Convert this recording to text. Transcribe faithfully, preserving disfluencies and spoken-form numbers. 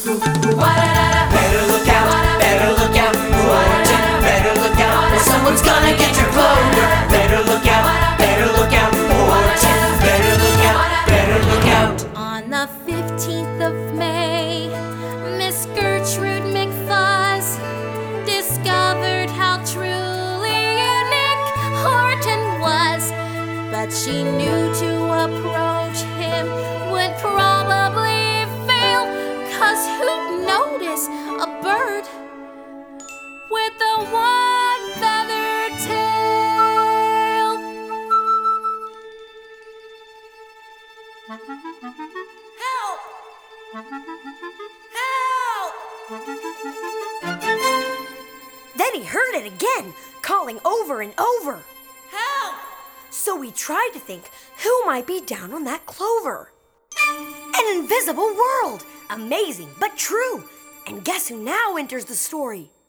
Better look out, better look out, Horton. Better look out, or someone's gonna get your clover. Better look out, better look out, Horton. Better look out, better look out. On the fifteenth of May, Miss Gertrude McFuzz discovered how truly unique Horton was. But she knew to approach him would probably fail, 'cause who'd notice a bird with a one-feathered tail? Help! Help! Then he heard it again, calling over and over. Help! So he tried to think who might be down on that clover. An invisible world! Amazing, but true. And guess who now enters the story?